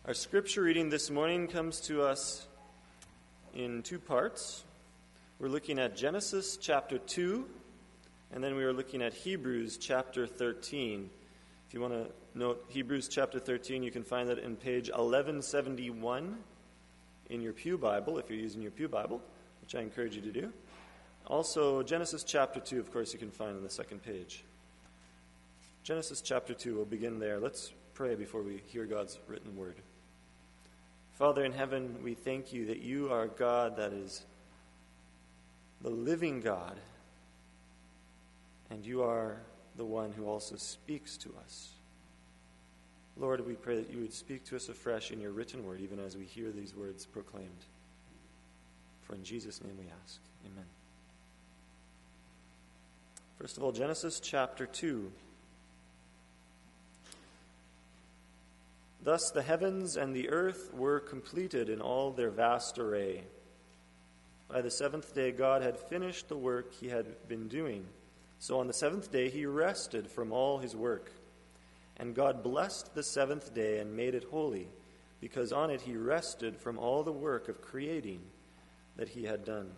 Our scripture reading this morning comes to us in two parts. We're looking at Genesis chapter 2, and then we are looking at Hebrews chapter 13. If you want to note Hebrews chapter 13, you can find that in page 1171 in your Pew Bible, if you're using your Pew Bible, which I encourage you to do. Also, Genesis chapter 2, of course, you can find on the second page. Genesis chapter 2, we'll begin there. Let's pray before we hear God's written word. Father in heaven, we thank you that you are God that is the living God, and you are the one who also speaks to us. Lord, we pray that you would speak to us afresh in your written word, even as we hear these words proclaimed. For in Jesus' name we ask. Amen. First of all, Genesis chapter 2. Thus the heavens and the earth were completed in all their vast array. By the seventh day God had finished the work he had been doing. So on the seventh day he rested from all his work. And God blessed the seventh day and made it holy, because on it he rested from all the work of creating that he had done.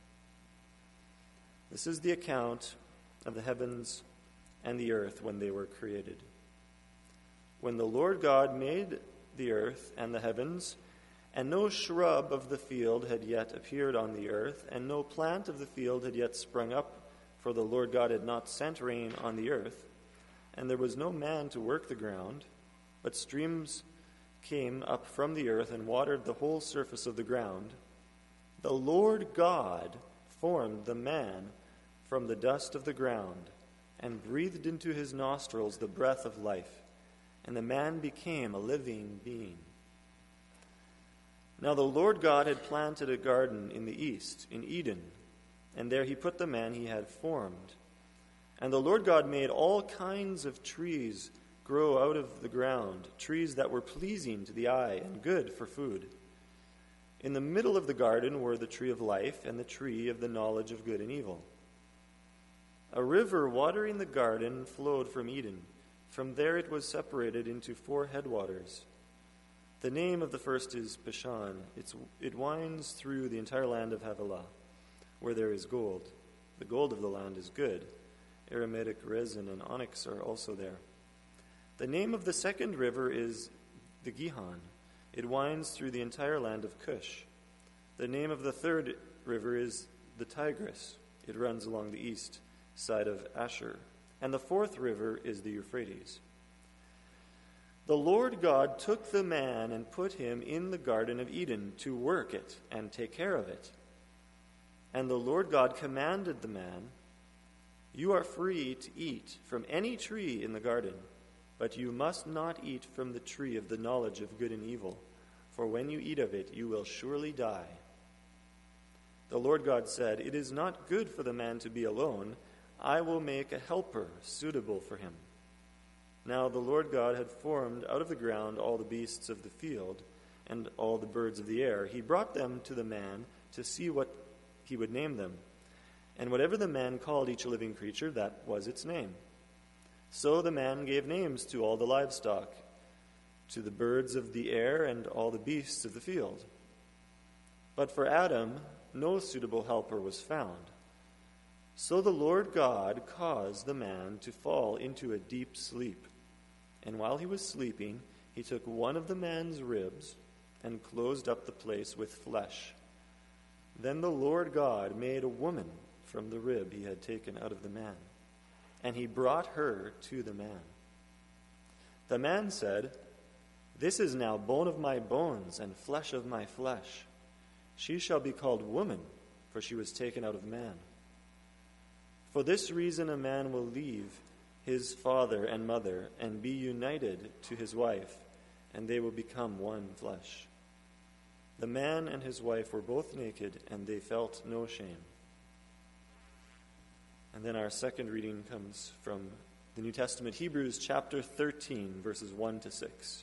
This is the account of the heavens and the earth when they were created. When the Lord God made the earth and the heavens, and no shrub of the field had yet appeared on the earth, and no plant of the field had yet sprung up, for the Lord God had not sent rain on the earth, and there was no man to work the ground, but streams came up from the earth and watered the whole surface of the ground. The Lord God formed the man from the dust of the ground, and breathed into his nostrils the breath of life, and the man became a living being. Now the Lord God had planted a garden in the east, in Eden, and there he put the man he had formed. And the Lord God made all kinds of trees grow out of the ground, trees that were pleasing to the eye and good for food. In the middle of the garden were the tree of life and the tree of the knowledge of good and evil. A river watering the garden flowed from Eden. From there it was separated into 4 headwaters. The name of the first is Pishon. It winds through the entire land of Havilah, where there is gold. The gold of the land is good. Aromatic resin and onyx are also there. The name of the second river is the Gihon. It winds through the entire land of Cush. The name of the third river is the Tigris. It runs along the east side of Asher. And the fourth river is the Euphrates. The Lord God took the man and put him in the Garden of Eden to work it and take care of it. And the Lord God commanded the man, "You are free to eat from any tree in the garden, but you must not eat from the tree of the knowledge of good and evil, for when you eat of it, you will surely die." The Lord God said, "It is not good for the man to be alone. I will make a helper suitable for him." Now the Lord God had formed out of the ground all the beasts of the field and all the birds of the air. He brought them to the man to see what he would name them. And whatever the man called each living creature, that was its name. So the man gave names to all the livestock, to the birds of the air and all the beasts of the field. But for Adam no suitable helper was found. So the Lord God caused the man to fall into a deep sleep. And while he was sleeping, he took one of the man's ribs and closed up the place with flesh. Then the Lord God made a woman from the rib he had taken out of the man, and he brought her to the man. The man said, "This is now bone of my bones and flesh of my flesh. She shall be called woman, for she was taken out of man. For this reason a man will leave his father and mother and be united to his wife, and they will become one flesh." The man and his wife were both naked, and they felt no shame. And then our second reading comes from the New Testament, Hebrews chapter 13, verses 1 to 6.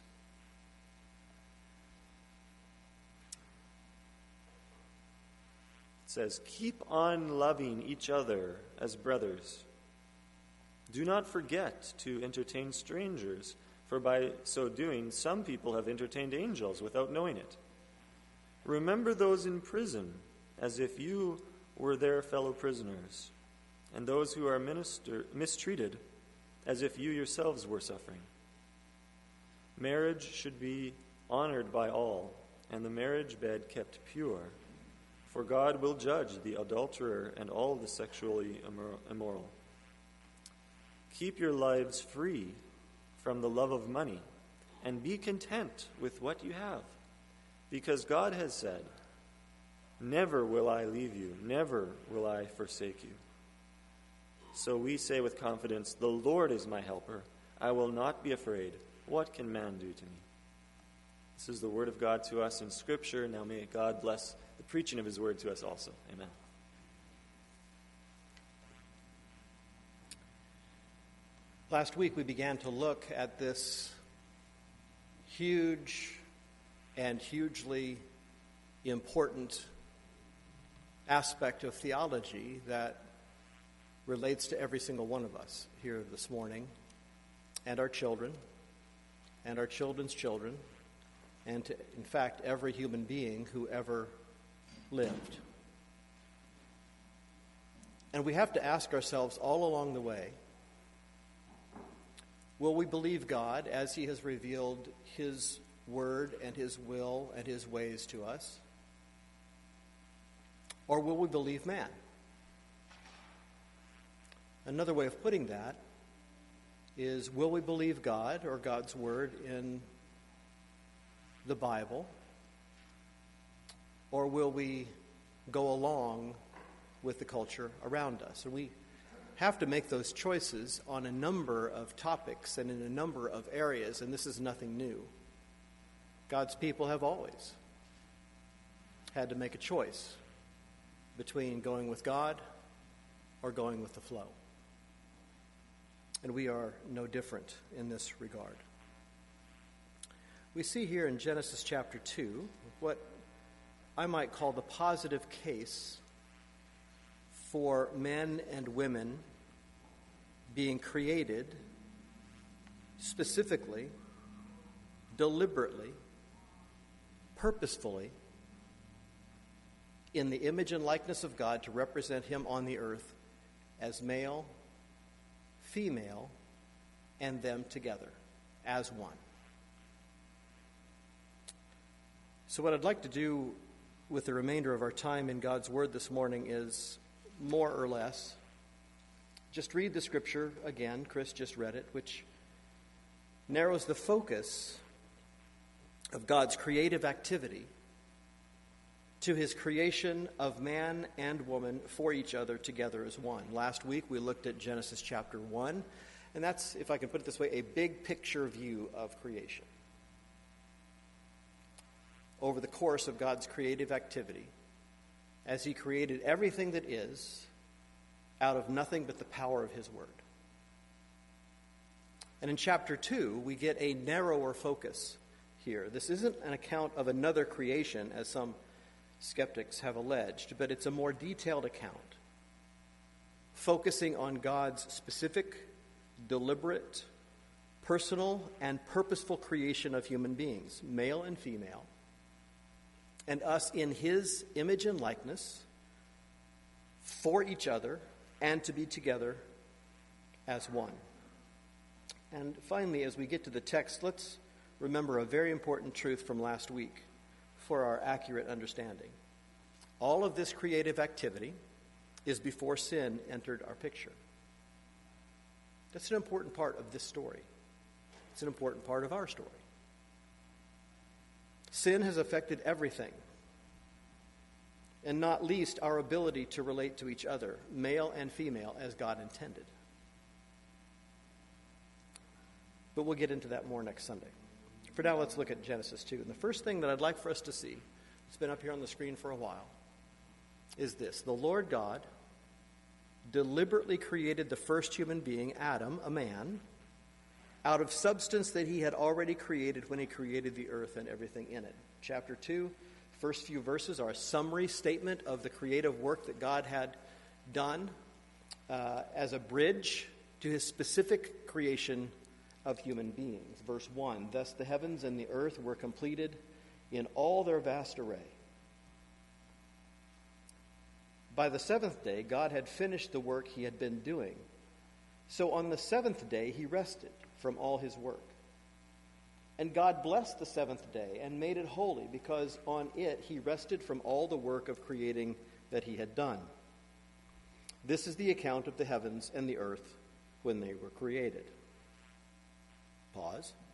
It says, "Keep on loving each other as brothers. Do not forget to entertain strangers, for by so doing some people have entertained angels without knowing it. Remember those in prison, as if you were their fellow prisoners, and those who are mistreated, as if you yourselves were suffering. Marriage should be honored by all, and the marriage bed kept pure, for God will judge the adulterer and all the sexually immoral. Keep your lives free from the love of money, and be content with what you have, because God has said, "Never will I leave you, never will I forsake you." So we say with confidence, "The Lord is my helper. I will not be afraid. What can man do to me?" This is the word of God to us in Scripture. Now may God bless the preaching of his word to us also. Amen. Last week we began to look at this huge and hugely important aspect of theology that relates to every single one of us here this morning, and our children, and our children's children, and to, in fact, every human being who ever lived. And we have to ask ourselves all along the way, will we believe God as he has revealed his word and his will and his ways to us? Or will we believe man? Another way of putting that is, will we believe God or God's word in the Bible? Or will we go along with the culture around us? And we have to make those choices on a number of topics and in a number of areas, and this is nothing new. God's people have always had to make a choice between going with God or going with the flow. And we are no different in this regard. We see here in Genesis chapter 2 what I might call the positive case for men and women being created specifically, deliberately, purposefully in the image and likeness of God to represent him on the earth as male, female, and them together as one. So what I'd like to do with the remainder of our time in God's Word this morning is more or less just read the Scripture again. Chris just read it, which narrows the focus of God's creative activity to his creation of man and woman for each other together as one. Last week we looked at Genesis chapter 1, and that's, if I can put it this way, a big picture view of creation. Over the course of God's creative activity, as he created everything that is out of nothing but the power of his word. And in chapter 2, we get a narrower focus here. This isn't an account of another creation, as some skeptics have alleged, but it's a more detailed account, focusing on God's specific, deliberate, personal, and purposeful creation of human beings, male and female, and us in his image and likeness for each other and to be together as one. And finally, as we get to the text, let's remember a very important truth from last week for our accurate understanding. All of this creative activity is before sin entered our picture. That's an important part of this story. It's an important part of our story. Sin has affected everything, and not least our ability to relate to each other, male and female, as God intended. But we'll get into that more next Sunday. For now, let's look at Genesis 2. And the first thing that I'd like for us to see, it's been up here on the screen for a while, is this. The Lord God deliberately created the first human being, Adam, a man, out of substance that he had already created when he created the earth and everything in it. Chapter 2, first few verses are a summary statement of the creative work that God had done as a bridge to his specific creation of human beings. Verse 1, thus the heavens and the earth were completed in all their vast array. By the seventh day, God had finished the work he had been doing. So on the seventh day, he rested from all his work. And God blessed the seventh day and made it holy, because on it he rested from all the work of creating that he had done. This is the account of the heavens and the earth when they were created. Pause.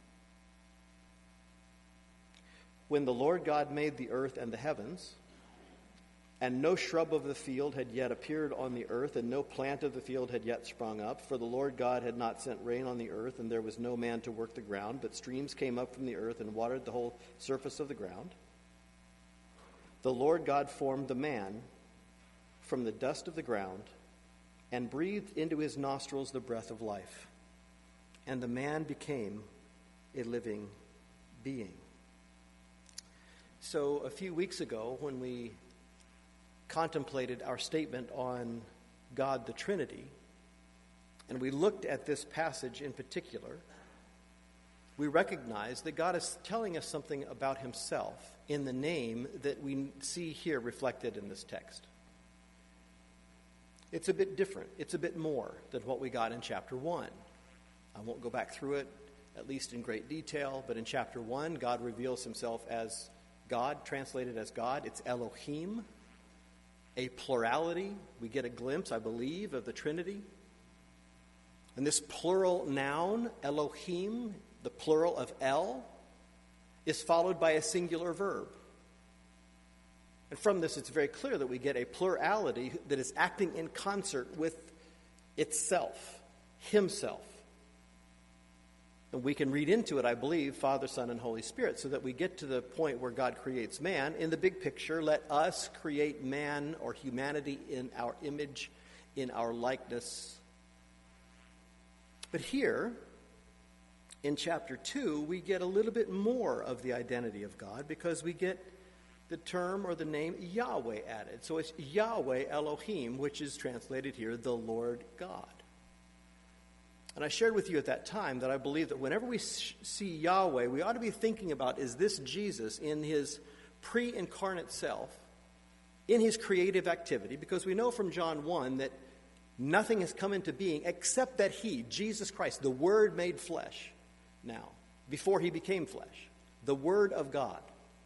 When the Lord God made the earth and the heavens, and no shrub of the field had yet appeared on the earth, and no plant of the field had yet sprung up, for the Lord God had not sent rain on the earth, and there was no man to work the ground, but streams came up from the earth and watered the whole surface of the ground. The Lord God formed the man from the dust of the ground and breathed into his nostrils the breath of life, and the man became a living being. So a few weeks ago, when we contemplated our statement on God the Trinity, and we looked at this passage in particular, we recognized that God is telling us something about himself in the name that we see here reflected in this text. It's a bit different. It's a bit more than what we got in chapter 1. I won't go back through it, at least in great detail, but in chapter 1, God reveals himself as God, translated as God. It's Elohim, a plurality. We get a glimpse, I believe, of the Trinity. And this plural noun, Elohim, the plural of El, is followed by a singular verb. And from this, it's very clear that we get a plurality that is acting in concert with itself, himself. And we can read into it, I believe, Father, Son, and Holy Spirit, so that we get to the point where God creates man. In the big picture, let us create man or humanity in our image, in our likeness. But here, in chapter 2, we get a little bit more of the identity of God, because we get the term or the name Yahweh added. So it's Yahweh Elohim, which is translated here, the Lord God. And I shared with you at that time that I believe that whenever we see Yahweh, we ought to be thinking about, is this Jesus in his pre-incarnate self, in his creative activity? Because we know from John 1 that nothing has come into being except that he, Jesus Christ, the Word made flesh now, before he became flesh, the Word of God,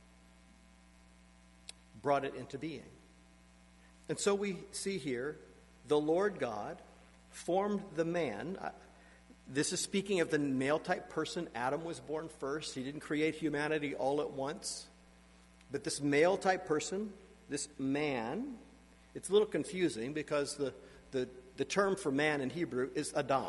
brought it into being. And so we see here, the Lord God formed the man. This is speaking of the male-type person. Adam was born first. He didn't create humanity all at once. But this male-type person, this man, it's a little confusing because the term for man in Hebrew is Adam.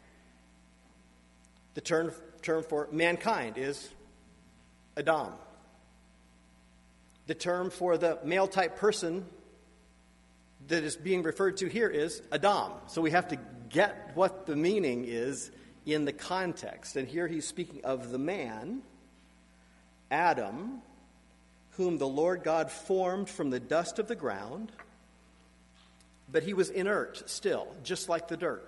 The term for mankind is Adam. The term for the male-type person that is being referred to here is Adam. So we have to get what the meaning is in the context. And here he's speaking of the man, Adam, whom the Lord God formed from the dust of the ground, but he was inert still, just like the dirt,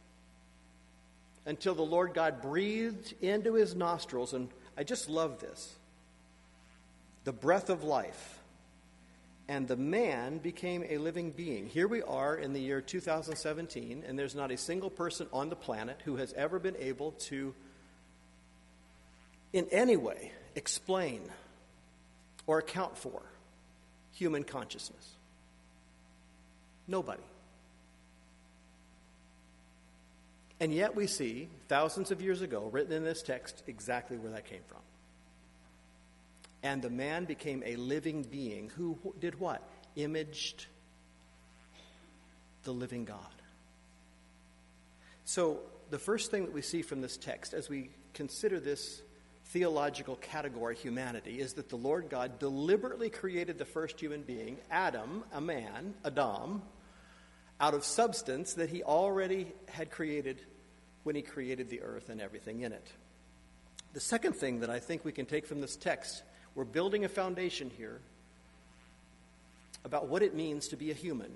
until the Lord God breathed into his nostrils, and I just love this, the breath of life, and the man became a living being. Here we are in the year 2017, and there's not a single person on the planet who has ever been able to, in any way, explain or account for human consciousness. Nobody. And yet we see, thousands of years ago, written in this text, exactly where that came from. And the man became a living being who did what? Imaged the living God. So the first thing that we see from this text as we consider this theological category, humanity, is that the Lord God deliberately created the first human being, Adam, a man, Adam, out of substance that he already had created when he created the earth and everything in it. The second thing that I think we can take from this text, we're building a foundation here about what it means to be a human,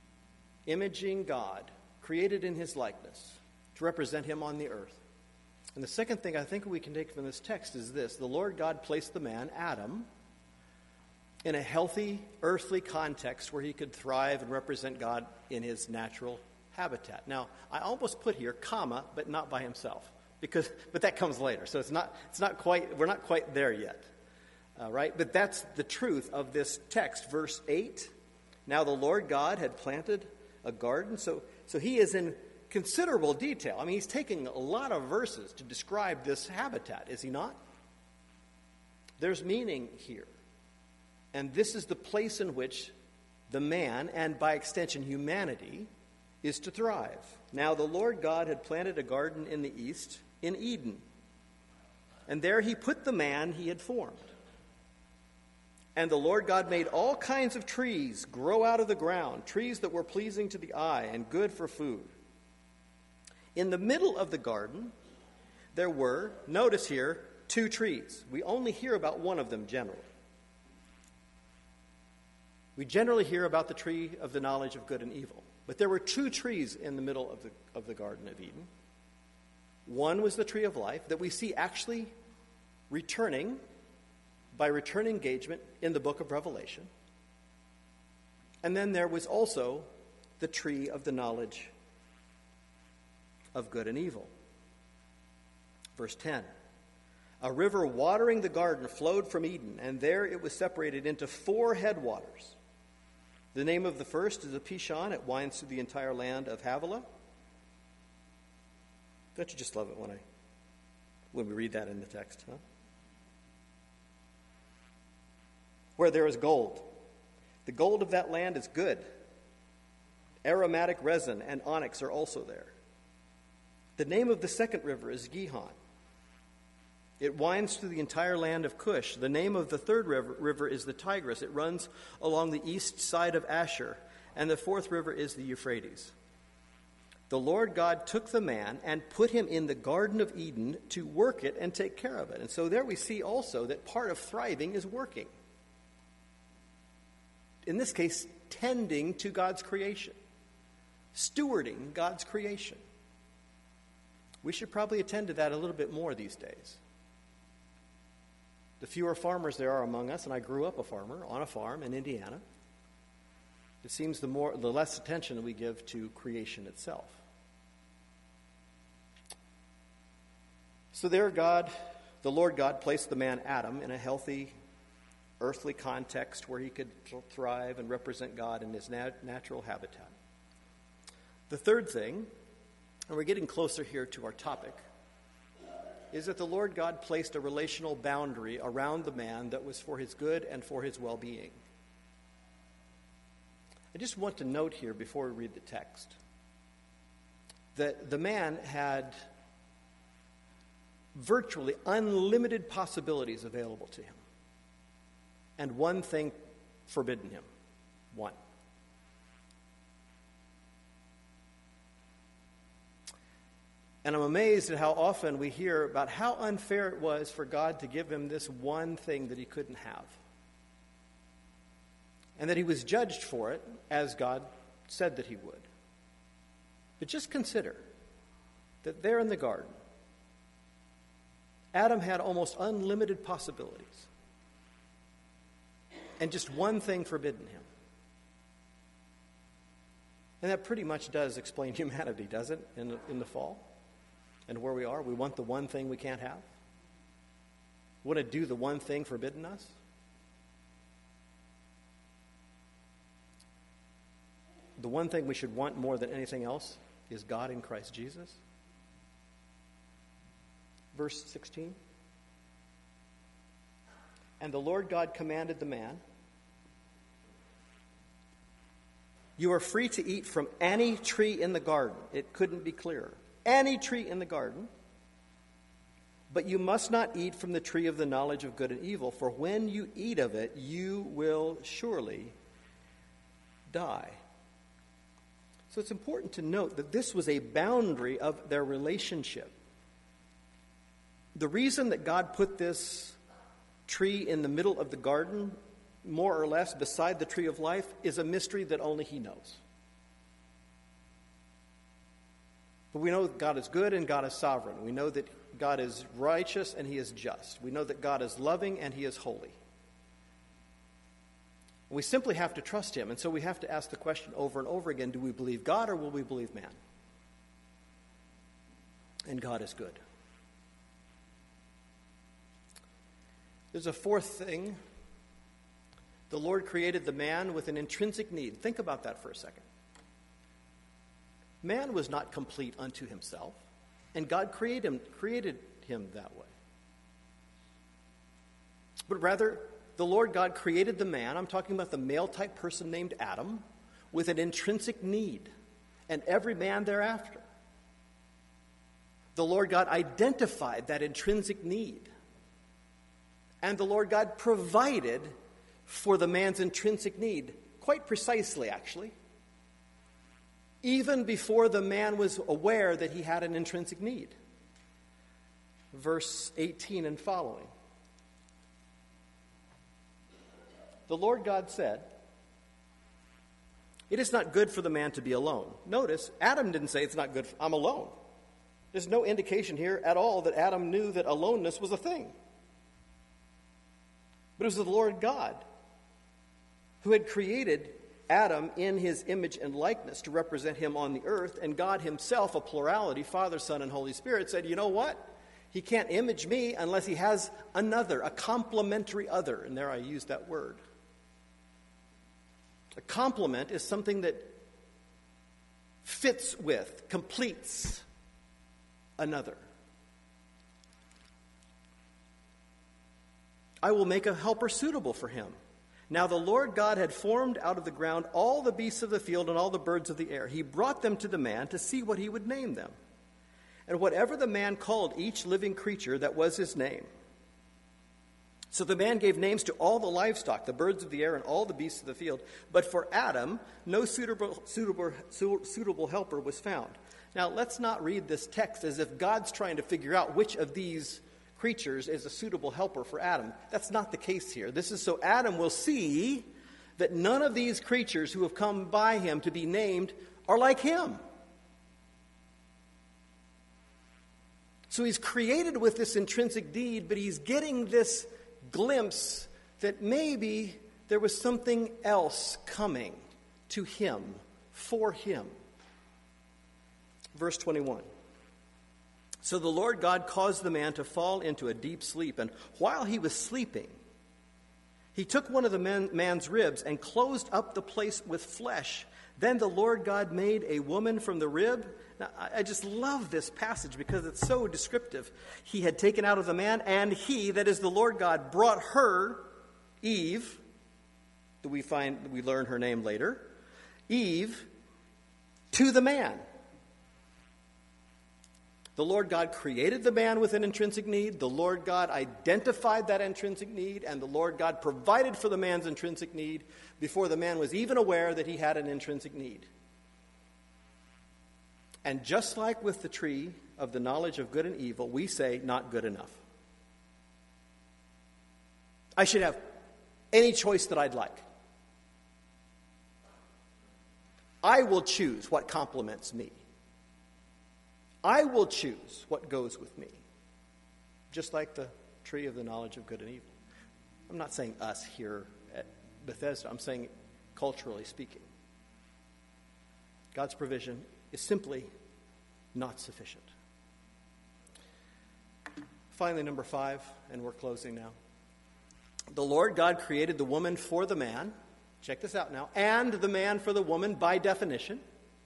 imaging God, created in his likeness, to represent him on the earth. And the second thing I think we can take from this text is this. The Lord God placed the man, Adam, in a healthy, earthly context where he could thrive and represent God in his natural habitat. Now, I almost put here, comma, but not by himself, but that comes later. So we're not quite there yet, right? But that's the truth of this text, verse 8. Now the Lord God had planted a garden, so he is in considerable detail. I mean, he's taking a lot of verses to describe this habitat, is he not? There's meaning here. And this is the place in which the man, and by extension humanity, is to thrive. Now the Lord God had planted a garden in the east, in Eden. And there he put the man he had formed. And the Lord God made all kinds of trees grow out of the ground, trees that were pleasing to the eye and good for food. In the middle of the garden, there were, notice here, 2 trees. We only hear about one of them generally. We generally hear about the tree of the knowledge of good and evil. But there were 2 trees in the middle of the Garden of Eden. One was the tree of life that we see actually returning by return engagement in the book of Revelation. And then there was also the tree of the knowledge of good and evil. Verse 10. A river watering the garden flowed from Eden, and there it was separated into 4 headwaters. The name of the first is the Pishon. It winds through the entire land of Havilah. Don't you just love it when we read that in the text, huh? Where there is gold. The gold of that land is good. Aromatic resin and onyx are also there. The name of the second river is Gihon. It winds through the entire land of Cush. The name of the third river is the Tigris. It runs along the east side of Asher. And the fourth river is the Euphrates. The Lord God took the man and put him in the Garden of Eden to work it and take care of it. And so there we see also that part of thriving is working. In this case, tending to God's creation. Stewarding God's creation. We should probably attend to that a little bit more these days. The fewer farmers there are among us, and I grew up a farmer on a farm in Indiana, it seems the less attention we give to creation itself. So there the Lord God placed the man Adam in a healthy, earthly context where he could thrive and represent God in his natural habitat. The third thing, and we're getting closer here to our topic, is that the Lord God placed a relational boundary around the man that was for his good and for his well-being. I just want to note here before we read the text that the man had virtually unlimited possibilities available to him, and one thing forbidden him. One. And I'm amazed at how often we hear about how unfair it was for God to give him this one thing that he couldn't have. And that he was judged for it as God said that he would. But just consider that there in the garden, Adam had almost unlimited possibilities. And just one thing forbidden him. And that pretty much does explain humanity, does it, in the fall? And where we are, we want the one thing we can't have. We want to do the one thing forbidden us. The one thing we should want more than anything else is God in Christ Jesus. Verse 16. And the Lord God commanded the man, you are free to eat from any tree in the garden. It couldn't be clearer. Any tree in the garden, but you must not eat from the tree of the knowledge of good and evil, for when you eat of it, you will surely die. So it's important to note that this was a boundary of their relationship. The reason that God put this tree in the middle of the garden, more or less beside the tree of life, is a mystery that only he knows. But we know that God is good and God is sovereign. We know that God is righteous and he is just. We know that God is loving and he is holy. We simply have to trust him. And so we have to ask the question over and over again, do we believe God or will we believe man? And God is good. There's a fourth thing. The Lord created the man with an intrinsic need. Think about that for a second. Man was not complete unto himself, and God created him that way. But rather, the Lord God created the man, I'm talking about the male-type person named Adam, with an intrinsic need, and every man thereafter. The Lord God identified that intrinsic need, and the Lord God provided for the man's intrinsic need, quite precisely, actually, even before the man was aware that he had an intrinsic need. Verse 18 and following. The Lord God said, "It is not good for the man to be alone." Notice, Adam didn't say it's not good, I'm alone. There's no indication here at all that Adam knew that aloneness was a thing. But it was the Lord God who had created Adam in his image and likeness to represent him on the earth, and God himself, a plurality, Father, Son, and Holy Spirit, said, you know what? He can't image me unless he has another, a complementary other. And there I use that word. A complement is something that fits with, completes another. I will make a helper suitable for him. Now the Lord God had formed out of the ground all the beasts of the field and all the birds of the air. He brought them to the man to see what he would name them. And whatever the man called each living creature, that was his name. So the man gave names to all the livestock, the birds of the air, and all the beasts of the field. But for Adam, no suitable helper was found. Now let's not read this text as if God's trying to figure out which of these creatures is a suitable helper for Adam. That's not the case here. This is so Adam will see that none of these creatures who have come by him to be named are like him. So he's created with this intrinsic need, but he's getting this glimpse that maybe there was something else coming to him, for him. Verse 21. So the Lord God caused the man to fall into a deep sleep, and while he was sleeping, he took one of the man's ribs and closed up the place with flesh. Then the Lord God made a woman from the rib. Now, I just love this passage because it's so descriptive. He had taken out of the man, and he, that is the Lord God, brought her, Eve, we learn her name later, Eve, to the man. The Lord God created the man with an intrinsic need. The Lord God identified that intrinsic need, and the Lord God provided for the man's intrinsic need before the man was even aware that he had an intrinsic need. And just like with the tree of the knowledge of good and evil, we say, not good enough. I should have any choice that I'd like. I will choose what complements me. I will choose what goes with me. Just like the tree of the knowledge of good and evil. I'm not saying us here at Bethesda. I'm saying culturally speaking. God's provision is simply not sufficient. Finally, number 5, and we're closing now. The Lord God created the woman for the man. Check this out now. And the man for the woman by definition.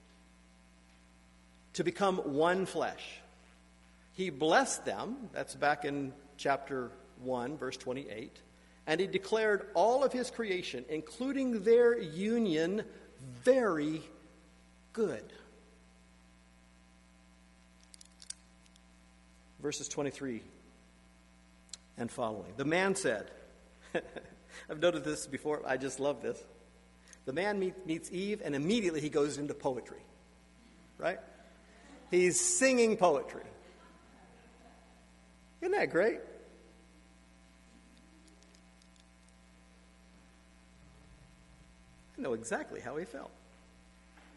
To become one flesh. He blessed them, that's back in chapter 1, verse 28, and he declared all of his creation, including their union, very good. Verses 23 and following. The man said, I've noted this before, I just love this. The man meets Eve, and immediately he goes into poetry, right? He's singing poetry. Isn't that great? I know exactly how he felt.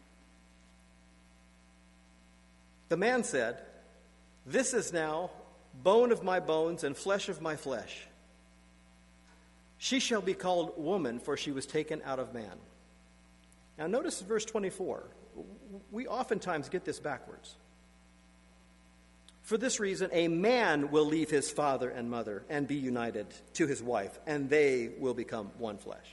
The man said, "This is now bone of my bones and flesh of my flesh. She shall be called woman, for she was taken out of man. Now notice verse 24. We oftentimes get this backwards. For this reason, a man will leave his father and mother and be united to his wife, and they will become one flesh.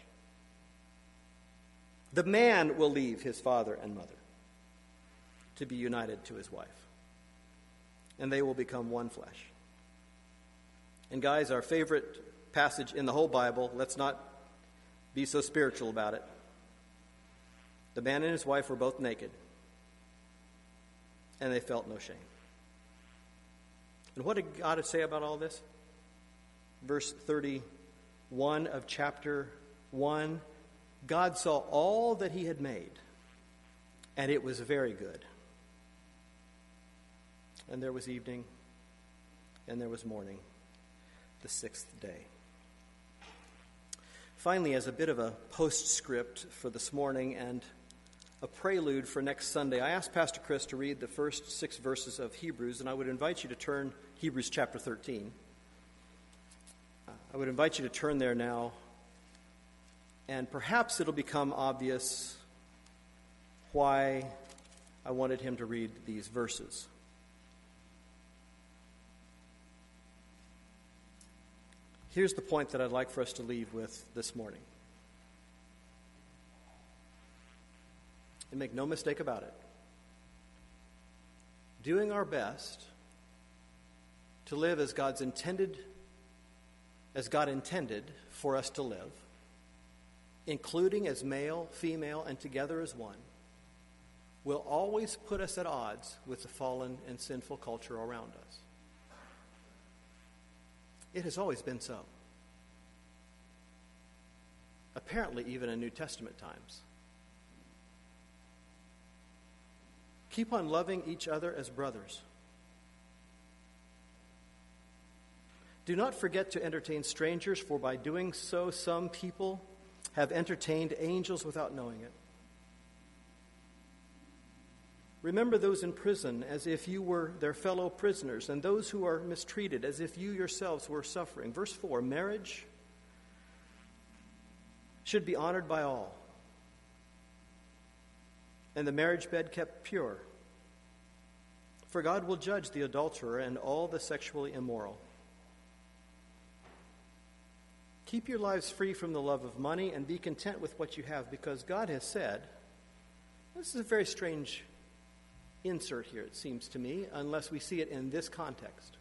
The man will leave his father and mother to be united to his wife, and they will become one flesh. And guys, our favorite passage in the whole Bible, let's not be so spiritual about it. The man and his wife were both naked, and they felt no shame. And what did God say about all this? Verse 31 of chapter 1, God saw all that he had made, and it was very good. And there was evening, and there was morning, the sixth day. Finally, as a bit of a postscript for this morning and a prelude for next Sunday, I asked Pastor Chris to read the first 6 verses of Hebrews, and I would invite you to turn Hebrews chapter 13. I would invite you to turn there now, and perhaps it'll become obvious why I wanted him to read these verses. Here's the point that I'd like for us to leave with this morning. And make no mistake about it. Doing our best to live as God intended for us to live, including as male, female, and together as one, will always put us at odds with the fallen and sinful culture around us. It has always been so. Apparently, even in New Testament times. Keep on loving each other as brothers. Do not forget to entertain strangers, for by doing so, some people have entertained angels without knowing it. Remember those in prison as if you were their fellow prisoners, and those who are mistreated as if you yourselves were suffering. Verse 4, marriage should be honored by all, and the marriage bed kept pure. For God will judge the adulterer and all the sexually immoral. Keep your lives free from the love of money and be content with what you have, because God has said, this is a very strange insert here, it seems to me, unless we see it in this context,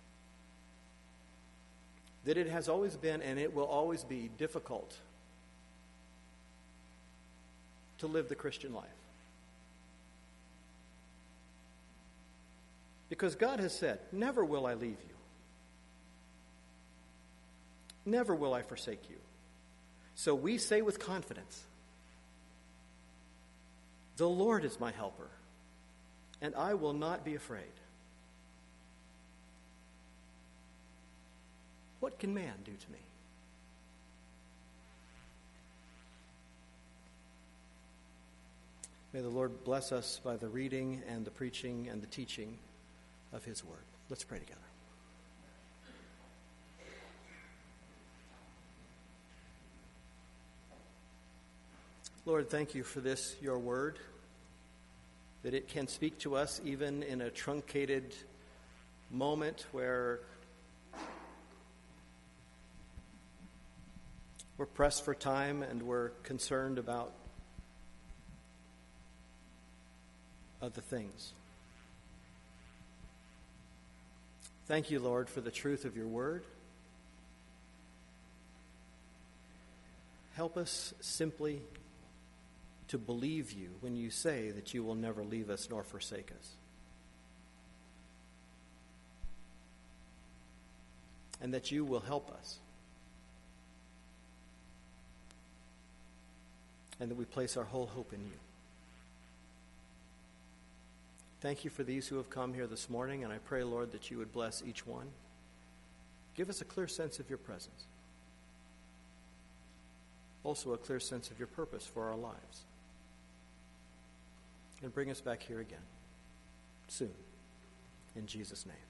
that it has always been and it will always be difficult to live the Christian life. Because God has said, never will I leave you. Never will I forsake you. So we say with confidence, the Lord is my helper, and I will not be afraid. What can man do to me? May the Lord bless us by the reading and the preaching and the teaching of his word. Let's pray together. Lord, thank you for this, your word, that it can speak to us even in a truncated moment where we're pressed for time and we're concerned about other things. Thank you, Lord, for the truth of your word. Help us simply to believe you when you say that you will never leave us nor forsake us. And that you will help us. And that we place our whole hope in you. Thank you for these who have come here this morning, and I pray, Lord, that you would bless each one. Give us a clear sense of your presence. Also a clear sense of your purpose for our lives. And bring us back here again soon. In Jesus' name.